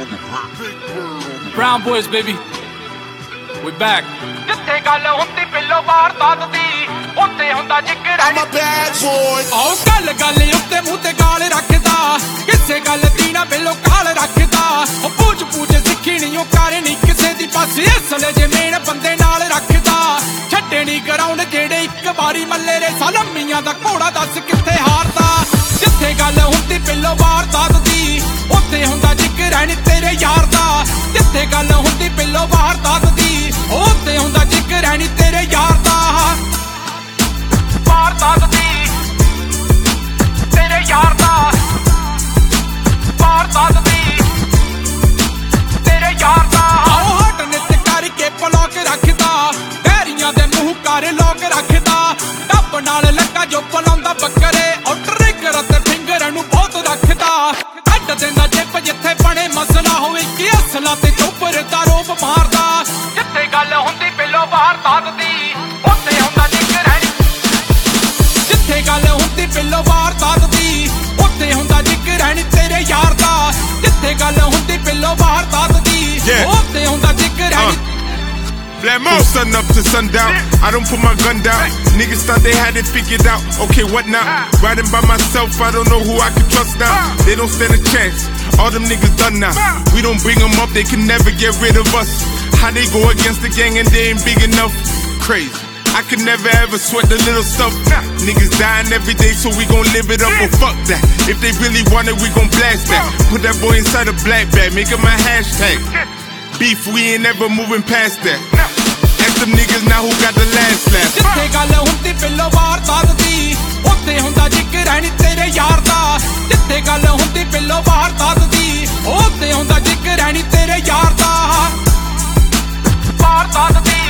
Brown boys, baby. We back. ਜਿੱਥੇ ਗੱਲ ਹੁੰਦੀ ਪਿੱਲੋ ਵਾਰਦਾਤ ਦੀ ਉੱਤੇ ਹੁੰਦਾ ਜਿਗਰ I'm a bad boy. ਆਓ ਗੱਲ ਗੱਲ ਉੱਤੇ ਮੂੰਹ ਤੇ ਗਾਲ ਰੱਖਦਾ ਕਿਸੇ ਗੱਲ ਦੀ ਨਾ ਬਿੱਲੋ ਕਾਲ ਰੱਖਦਾ ਉਹ ਪੂਛ ਪੂਛ ਸਿੱਖੀ ਨਹੀਂ ਉਹ ਕਰ ਨਹੀਂ ਕਿਸੇ ਦੀ ਪਾਸੇ ਅਸਲ ਜੇ ਮੇਨ ਬੰਦੇ ਨਾਲ ਰੱਖਦਾ ਛੱਡੇ ਨਹੀਂ ਗਰਾਊਂਡ ਜਿਹੜੇ ਇੱਕ ਵਾਰੀ ਮੱਲੇ ਰੇ ਸਾਲਮੀਆਂ ਦਾ ਘੋੜਾ ਦੱਸ ਕਿੱਥੇ ਹਾਰਦਾ ਜਿੱਥੇ ਗੱਲ ਹੁੰਦੀ ਪਿੱਲੋ ਵਾਰਦਾਤ ਦੀ ਉੱਥੇ ਹੁੰਦਾ ਜਿਗਰ ਨਹੀਂ ਤੇਰੇ ਯਾਰ ਦਾ ਜਿੱਥੇ ਗੱਲ ਹੁੰਦੀ ਪਿੱਲੋ ਵਾਰਦਾਤ ਦੀ ਉੱਥੇ ਹੁੰਦਾ ਜਿਗਰ ਨਹੀਂ ਤੇਰੇ ਯਾਰ ਦਾ ਵਾਰਦਾਤ ਦੀ ਤੇਰੇ ਯਾਰ ਦਾ ਵਾਰਦਾਤ ਦੀ ਤੇਰੇ ਯਾਰ ਦਾ ਆਓ ਹਟ ਨਿੱਤ ਕਰਕੇ ਬਲੌਕ ਰੱਖਦਾ ਡੈਰੀਆਂ ਦੇ ਮੂੰਹ ਕਰ ਲੋਕ ਰੱਖਦਾ ਡੱਬ ਨਾਲ ਲੱਗਾ ਜੋ ਪਲਾਉਂਦਾ ਬੱਕਰੇ ਉਹ ਟ੍ਰਿਗਰ ਤੇ ਫਿੰਗਰ ਨੂੰ ਬਹੁਤ ਰੱਖਦਾ ਕੱਢ ਦਿੰਦਾ ਜਿੱਪ ਜਿੱਥੇ ਬਣੇ ਮਸਲਾ ਹੋਵੇ ਕਿ ਅਸਲਾ ਤੇ ਚੋਪਰ ਦਾ ਰੋਪ ਮਾਰਦਾ ਜਿੱਥੇ ਗੱਲ ਹੁੰਦੀ ਪਿੱਲੋ ਵਾਰਦਾਤ ਦੀ ਉੱਥੇ ਹੁੰਦਾ ਜਿਗਰ ਜਿੱਥੇ ਗੱਲ ਹੁੰਦੀ ਪਿੱਲੋ ਵਾਰਦਾਤ ਦੀ ਉੱਥੇ ਹੁੰਦਾ ਜਿਗਰ ਨਹੀਂ ਤੇਰੇ ਯਾਰ ਦਾ ਜਿੱਥੇ ਗੱਲ ਹੁੰਦੀ ਪਿੱਲੋ ਵਾਰਦਾਤ ਦੀ ਉੱਥੇ ਹੁੰਦਾ ਜਿਗਰ ਨਹੀਂ Black Mo, sun up to sundown. I don't put my gun down. Niggas thought they had it figured out. Okay, what now? Riding by myself, I don't know who I can trust now. They don't stand a chance. All them niggas done now. We don't bring them up, they can never get rid of us. How they go against the gang and they ain't big enough? Crazy. I could never ever sweat the little stuff. Niggas dying every day, so we gon' live it up. Well, fuck that. If they really want it, we gon' blast that. Put that boy inside a black bag, make it my hashtag. Beef, we ain't never moving past that. Ask them niggas now who got the last laugh. ਜਿੱਥੇ ਗੱਲ ਹੁੰਦੀ pillow ਵਾਰਦਾਤ ਦੀ ਉੱਥੇ ਹੁੰਦਾ ਜਿਗਰ ਨਹੀਂ ਤੇਰੇ ਯਾਰ ਦਾ ਜਿੱਥੇ ਗੱਲ ਹੁੰਦੀ ਪਿੱਲੋ ਵਾਰਦਾਤ ਦੀ ਉੱਥੇ ਹੁੰਦਾ ਜਿਗਰ ਨਹੀਂ ਤੇਰੇ ਯਾਰ ਦਾ ਵਾਰਦਾਤ ਦੀ